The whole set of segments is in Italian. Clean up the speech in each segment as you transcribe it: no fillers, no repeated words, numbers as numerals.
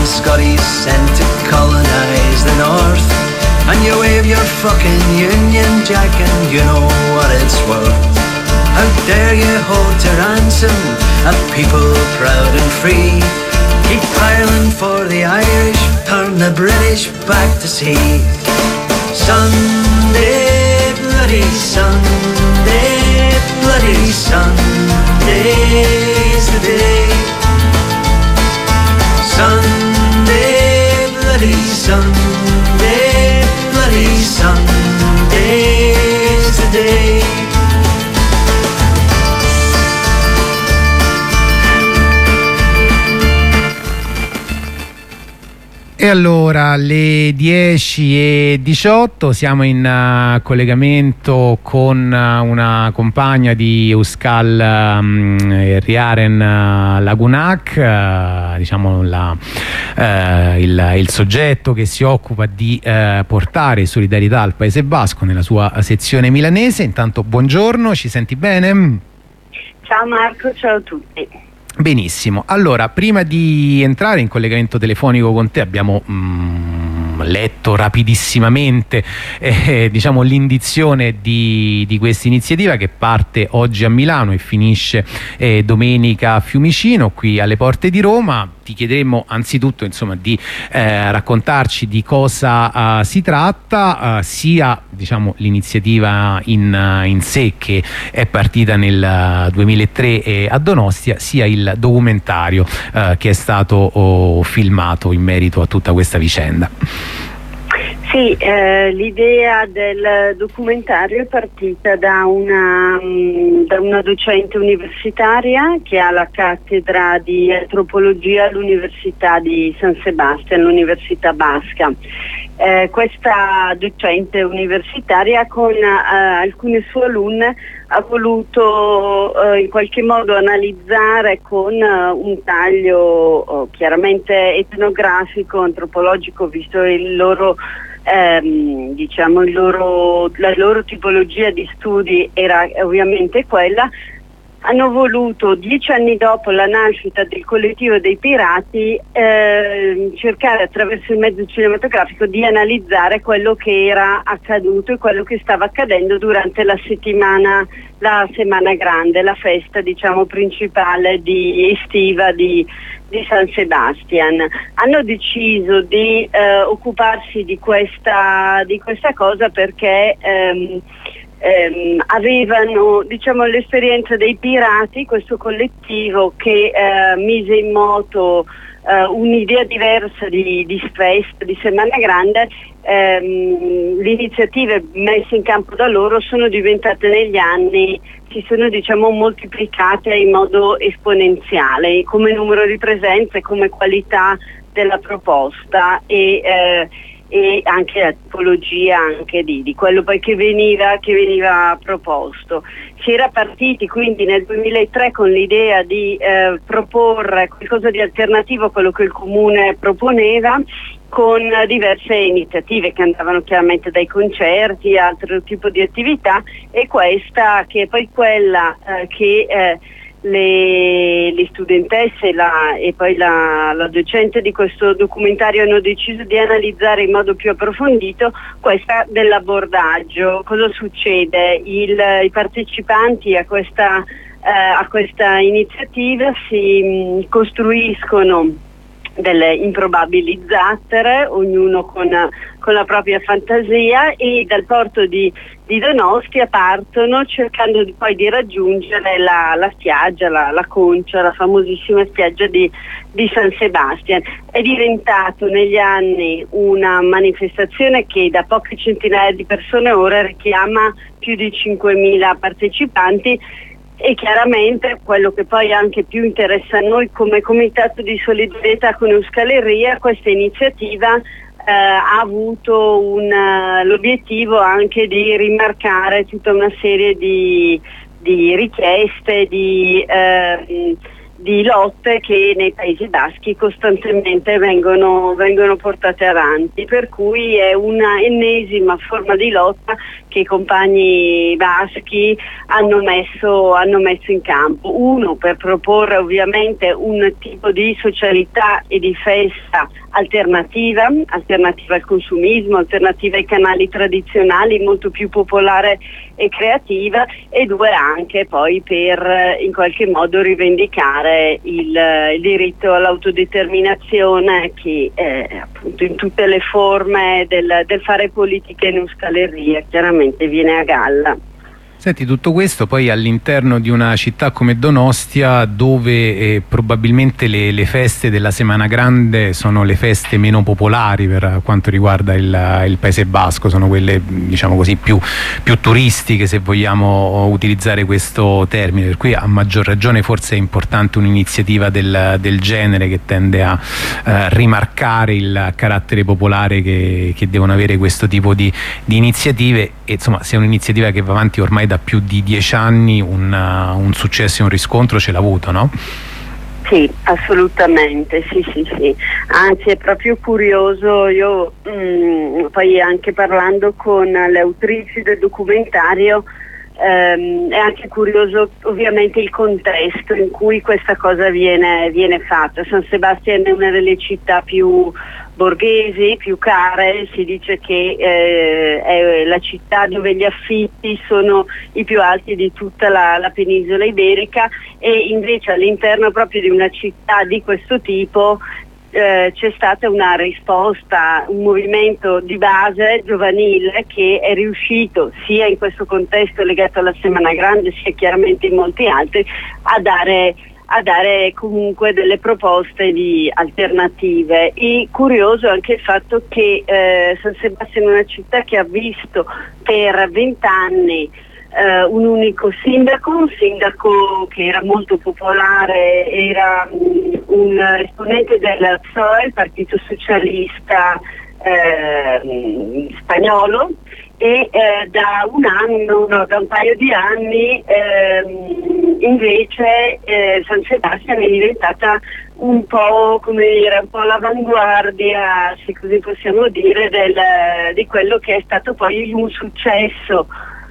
Scotties sent to colonize the north, and you wave your fucking Union Jack and you know what it's worth. How dare you hold to ransom a people proud and free? Keep Ireland for the Irish, turn the British back to sea. Sunday, bloody Sunday, bloody Sunday's the day. Sunday, bloody Sunday, bloody Sunday's the day. E allora alle 10:18 siamo in collegamento con una compagna di Euskal Herriaren Lagunak, diciamo il soggetto che si occupa di portare solidarietà al Paese Basco nella sua sezione milanese. Intanto buongiorno, ci senti bene? Ciao Marco, ciao a tutti. Benissimo, allora prima di entrare in collegamento telefonico con te abbiamo letto rapidissimamente diciamo l'indizione di questa iniziativa che parte oggi a Milano e finisce domenica a Fiumicino, qui alle porte di Roma. Ti chiederemo anzitutto insomma di raccontarci di cosa si tratta, sia diciamo l'iniziativa in sé che è partita nel 2003 a Donostia, sia il documentario che è stato filmato in merito a tutta questa vicenda. Sì, l'idea del documentario è partita da una docente universitaria che ha la cattedra di antropologia all'Università di San Sebastian, l'Università Basca. Questa docente universitaria con alcune sue alunne ha voluto in qualche modo analizzare con un taglio chiaramente etnografico, antropologico, visto il loro la loro tipologia di studi era ovviamente quella. Hanno voluto 10 anni dopo la nascita del collettivo dei pirati cercare attraverso il mezzo cinematografico di analizzare quello che era accaduto e quello che stava accadendo durante la Semana Grande, la festa diciamo principale estiva di San Sebastian. Hanno deciso di occuparsi di questa cosa perché avevano diciamo l'esperienza dei pirati, questo collettivo che mise in moto un'idea diversa di festa, di Semana Grande. Le iniziative messe in campo da loro sono diventate negli anni, si sono diciamo moltiplicate in modo esponenziale come numero di presenze, come qualità della proposta e anche la tipologia anche di quello poi che veniva proposto. Si era partiti quindi nel 2003 con l'idea di proporre qualcosa di alternativo a quello che il comune proponeva, con diverse iniziative che andavano chiaramente dai concerti a altro tipo di attività, e questa che è poi quella che le studentesse e poi la docente di questo documentario hanno deciso di analizzare in modo più approfondito, questa dell'abordaggio. Cosa succede? I partecipanti a questa iniziativa si costruiscono delle improbabili zattere, ognuno con la propria fantasia, e dal porto di Donostia partono cercando poi di raggiungere la spiaggia, la Concia, la famosissima spiaggia di San Sebastian. È diventato negli anni una manifestazione che da poche centinaia di persone ora richiama più di 5.000 partecipanti. E chiaramente quello che poi anche più interessa a noi come Comitato di Solidarietà con Euskal Herria, questa iniziativa ha avuto l'obiettivo anche di rimarcare tutta una serie di richieste, di di lotte che nei Paesi Baschi costantemente vengono portate avanti, per cui è una ennesima forma di lotta che i compagni baschi hanno messo in campo. Uno, per proporre ovviamente un tipo di socialità e di festa alternativa al consumismo, alternativa ai canali tradizionali, molto più popolare e creativa, e due, anche poi per in qualche modo rivendicare il diritto all'autodeterminazione che appunto in tutte le forme del fare politica in Euskal Herria chiaramente viene a galla. Senti, tutto questo poi all'interno di una città come Donostia, dove probabilmente le feste della Semana Grande sono le feste meno popolari per quanto riguarda il Paese Basco, sono quelle, diciamo così, più turistiche, se vogliamo utilizzare questo termine, per cui a maggior ragione forse è importante un'iniziativa del genere, che tende a rimarcare il carattere popolare che devono avere questo tipo di iniziative, e insomma, se è un'iniziativa che va avanti ormai da più di 10 anni, un successo e un riscontro ce l'ha avuto, no? Sì, assolutamente, sì. Anzi, è proprio curioso, io poi anche parlando con le autrici del documentario, è anche curioso ovviamente il contesto in cui questa cosa viene fatta. San Sebastian è una delle città più borghesi, più care, si dice che è la città dove gli affitti sono i più alti di tutta la penisola iberica, e invece all'interno proprio di una città di questo tipo c'è stata una risposta, un movimento di base giovanile che è riuscito, sia in questo contesto legato alla Semana Grande sia chiaramente in molti altri, a dare comunque delle proposte di alternative. E curioso anche il fatto che San Sebastiano è una città che ha visto per 20 anni un unico sindaco, un sindaco che era molto popolare, era un esponente del PSOE, il Partito Socialista spagnolo, e da un paio di anni invece San Sebastian è diventata un po', come dire, un po' l'avanguardia, se così possiamo dire, di quello che è stato poi un successo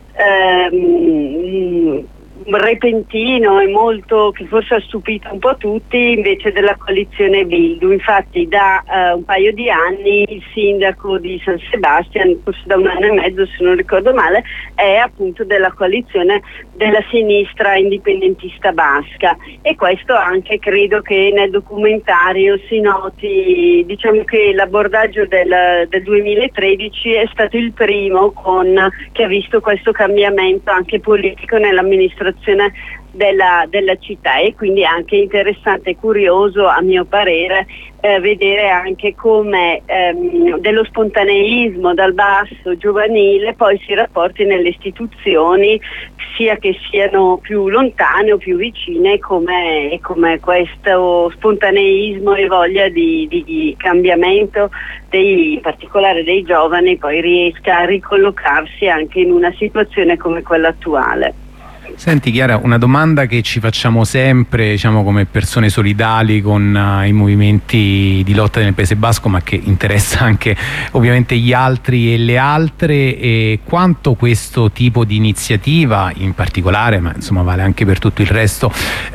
repentino e molto, che forse ha stupito un po' tutti, invece della coalizione Bildu. Infatti da un paio di anni il sindaco di San Sebastian, forse da 1 anno e mezzo se non ricordo male, è appunto della coalizione della sinistra indipendentista basca, e questo anche credo che nel documentario si noti. Diciamo che l'abordaggio del 2013 è stato il primo che ha visto questo cambiamento anche politico nell'amministrazione della città, e quindi è anche interessante e curioso, a mio parere, vedere anche come dello spontaneismo dal basso giovanile poi si rapporti nelle istituzioni, sia che siano più lontane o più vicine, e come questo spontaneismo e voglia di cambiamento in particolare dei giovani poi riesca a ricollocarsi anche in una situazione come quella attuale. Senti Chiara, una domanda che ci facciamo sempre, diciamo, come persone solidali con i movimenti di lotta nel Paese Basco, ma che interessa anche ovviamente gli altri e le altre, e quanto questo tipo di iniziativa in particolare, ma insomma vale anche per tutto il resto,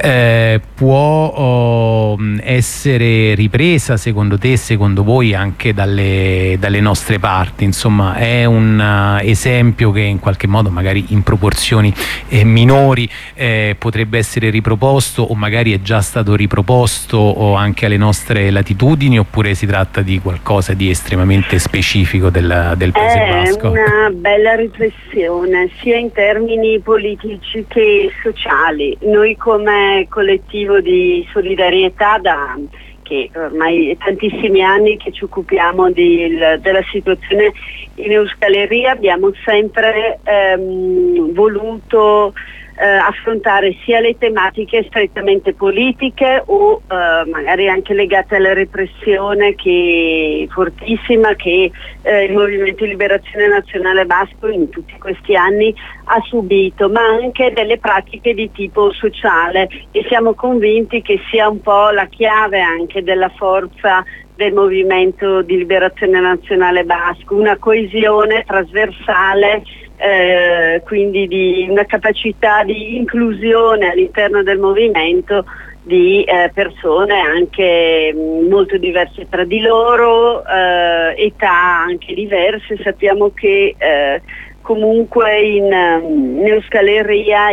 può essere ripresa secondo te, secondo voi, anche dalle nostre parti. Insomma, è un esempio che in qualche modo, magari in proporzioni minori, potrebbe essere riproposto, o magari è già stato riproposto o anche alle nostre latitudini, oppure si tratta di qualcosa di estremamente specifico del Paese Basco? È una bella riflessione sia in termini politici che sociali. Noi come collettivo di solidarietà, che ormai è tantissimi anni che ci occupiamo della situazione in Euskal Herria, abbiamo sempre voluto affrontare sia le tematiche strettamente politiche o magari anche legate alla repressione fortissima che il Movimento di Liberazione Nazionale Basco in tutti questi anni ha subito, ma anche delle pratiche di tipo sociale, e siamo convinti che sia un po' la chiave anche della forza del Movimento di Liberazione Nazionale Basco, una coesione trasversale, quindi di una capacità di inclusione all'interno del movimento di persone anche molto diverse tra di loro, età anche diverse. Sappiamo che comunque in Euskal Herria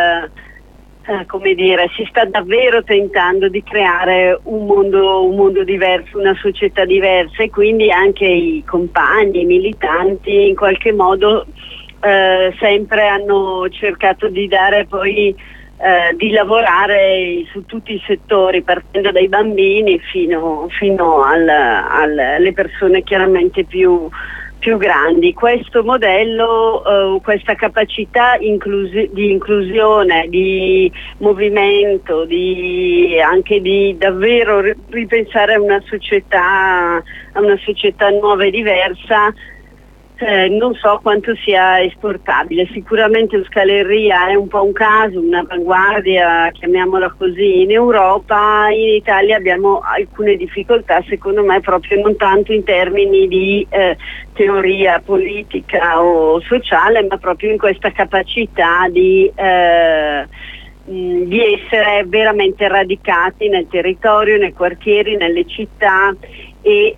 si sta davvero tentando di creare un mondo diverso, una società diversa, e quindi anche i compagni, i militanti in qualche modo sempre hanno cercato di dare poi di lavorare su tutti i settori, partendo dai bambini fino alle persone chiaramente più grandi. Questo modello, questa capacità di inclusione, di movimento, anche di davvero ripensare a una società nuova e diversa, non so quanto sia esportabile. Sicuramente Euskal Herria è un po' un caso, un'avanguardia, chiamiamola così, in Europa. In Italia abbiamo alcune difficoltà, secondo me, proprio non tanto in termini di teoria politica o sociale, ma proprio in questa capacità di essere veramente radicati nel territorio, nei quartieri, nelle città, e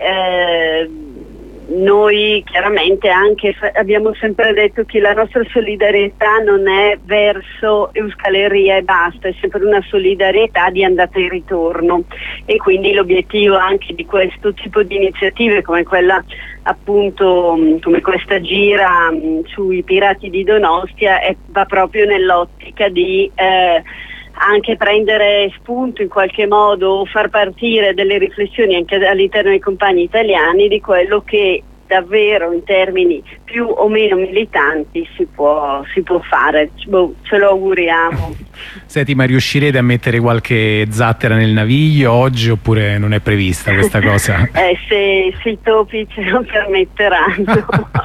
noi chiaramente anche abbiamo sempre detto che la nostra solidarietà non è verso Euskal Herria e basta, è sempre una solidarietà di andata e ritorno, e quindi l'obiettivo anche di questo tipo di iniziative, come quella appunto, come questa gira sui pirati di Donostia, va proprio nell'ottica di anche prendere spunto in qualche modo, far partire delle riflessioni anche all'interno dei compagni italiani di quello che davvero in termini più o meno militanti si può fare. Ce lo auguriamo. Senti, ma riuscirete a mettere qualche zattera nel naviglio oggi, oppure non è prevista questa cosa? Se i topi ce lo permetteranno.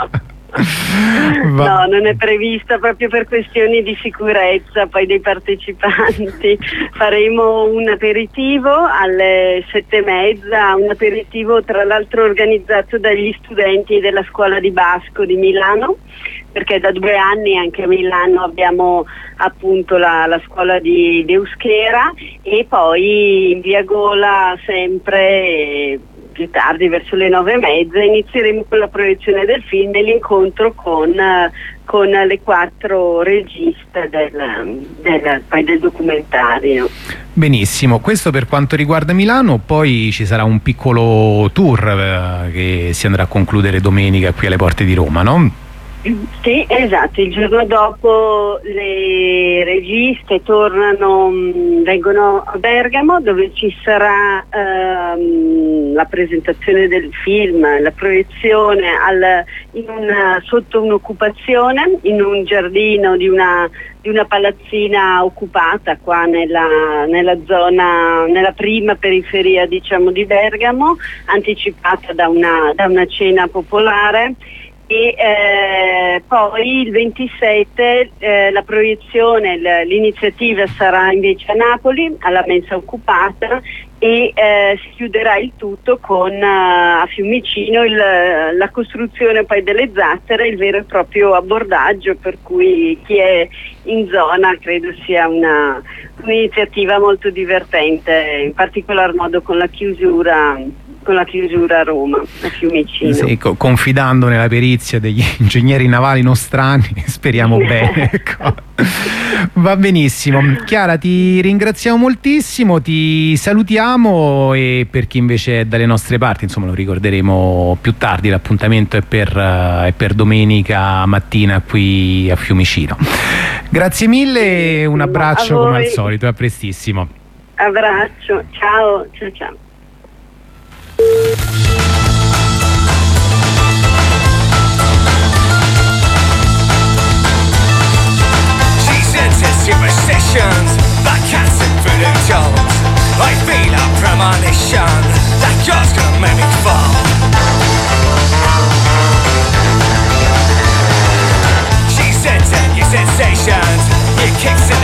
No, non è prevista, proprio per questioni di sicurezza poi dei partecipanti. Faremo un aperitivo alle 7:30, un aperitivo tra l'altro organizzato dagli studenti della scuola di Basco di Milano, perché da 2 anni anche a Milano abbiamo appunto la scuola di Euskera, e poi in via Gola sempre più tardi verso le 9:30 inizieremo con la proiezione del film e l'incontro con le 4 registe del documentario. Benissimo, questo per quanto riguarda Milano. Poi ci sarà un piccolo tour che si andrà a concludere domenica qui alle porte di Roma, no? Sì, esatto, il giorno dopo le registe vengono a Bergamo, dove ci sarà la presentazione del film, la proiezione sotto un'occupazione, in un giardino di una palazzina occupata qua nella zona, nella prima periferia diciamo di Bergamo, anticipata da una cena popolare. E poi il 27 la proiezione, l'iniziativa sarà invece a Napoli, alla mensa occupata, e si chiuderà il tutto con a Fiumicino la costruzione poi delle zattere, il vero e proprio abbordaggio, per cui chi è in zona credo sia un'iniziativa molto divertente, in particolar modo con la chiusura a Roma, a Fiumicino. Sì, confidando nella perizia degli ingegneri navali nostrani, speriamo bene. Ecco. Va benissimo. Chiara, ti ringraziamo moltissimo, ti salutiamo, e per chi invece è dalle nostre parti, insomma, lo ricorderemo più tardi, l'appuntamento è per domenica mattina qui a Fiumicino. Grazie mille, un abbraccio come al solito, a prestissimo. Abbraccio, ciao. She senses politicians, like cats in voodoo dolls. I feel a premonition that God's gonna make me fall. She sends in your sensations, your kicks in